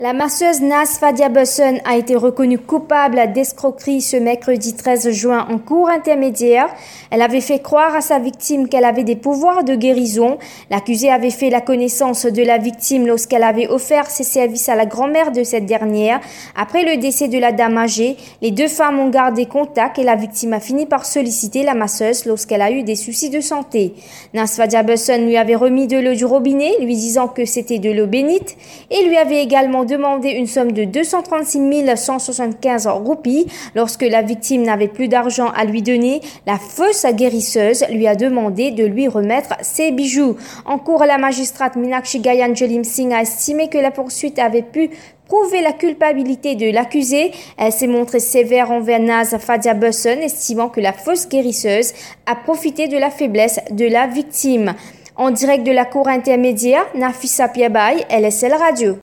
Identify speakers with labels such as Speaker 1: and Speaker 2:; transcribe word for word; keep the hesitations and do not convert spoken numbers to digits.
Speaker 1: La masseuse Naz Fadia Busson a été reconnue coupable d'escroquerie ce mercredi treize juin en cour intermédiaire. Elle avait fait croire à sa victime qu'elle avait des pouvoirs de guérison. L'accusée avait fait la connaissance de la victime lorsqu'elle avait offert ses services à la grand-mère de cette dernière. Après le décès de la dame âgée, les deux femmes ont gardé contact et la victime a fini par solliciter la masseuse lorsqu'elle a eu des soucis de santé. Naz Fadia Busson lui avait remis de l'eau du robinet, lui disant que c'était de l'eau bénite, et lui avait également demandé une somme de deux cent trente-six mille cent soixante-quinze roupies. Lorsque la victime n'avait plus d'argent à lui donner, la fausse guérisseuse lui a demandé de lui remettre ses bijoux. En cours, la magistrate Meenakshi Gayanjalim Singh a estimé que la poursuite avait pu prouver la culpabilité de l'accusé. Elle s'est montrée sévère envers Naz Fadia Busson, estimant que la fausse guérisseuse a profité de la faiblesse de la victime. En direct de la cour intermédiaire, Nafissa Piabaye, L S L Radio.